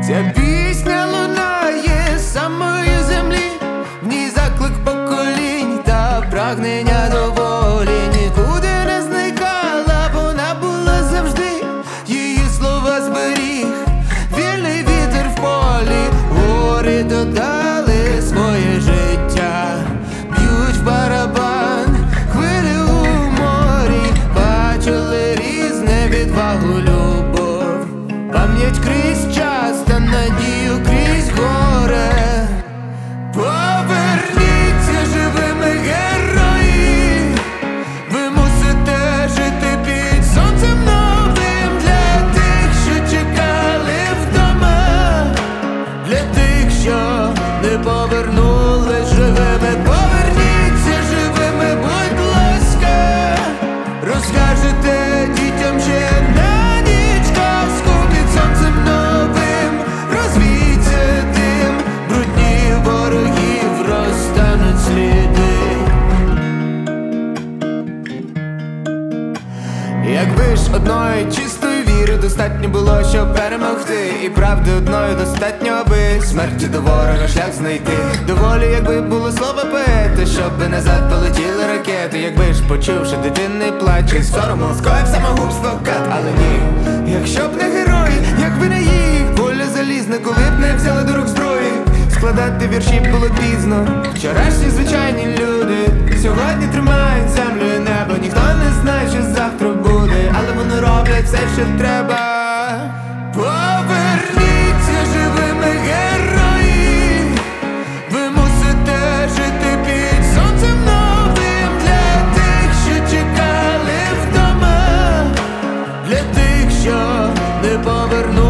Ця пісня лунає з самої землі, в ній заклик поколінь та прагнення до волі. Нікуди не зникала, вона була завжди, її слова зберіг вільний вітер в полі. Гори додали своє життя, б'ють в барабан хвилі у морі. Бачили різне, відвагу, любов, пам'ять крізь час та надію крізь горе. Поверніться живими, герої, ви мусите жити під сонцем новим. Для тих, що чекали вдома, для тих, що не повернулись живими. Поверніться живими, будь ласка, розкажете дітям ще на ніч казку під сонцем новим. Розвійте дим, брудні ворогів розтануть сліди. Якби ж одної чистої віри достатньо було, щоб перемогти, і правди одної достатньо, аби смерті до ворога шлях знайти. Доволі, якби було слово поета, щоб назад полетіли ракети. Якби ж, почувши дитинний плач, із сорому скоїв самогубство кат. Але ні, якщо б не герої, якби не їх воля залізна, коли б не взяли до рук зброї. Складати вірші було пізно. Вчорашні звичайні люди сьогодні тримають землю і небо. Ніхто не знає, що завтра буде, але вони роблять все, що треба. Поверніться живими, герої, ви мусите жити під сонцем новим. Для тих, що чекали вдома, для тих, що не повернули.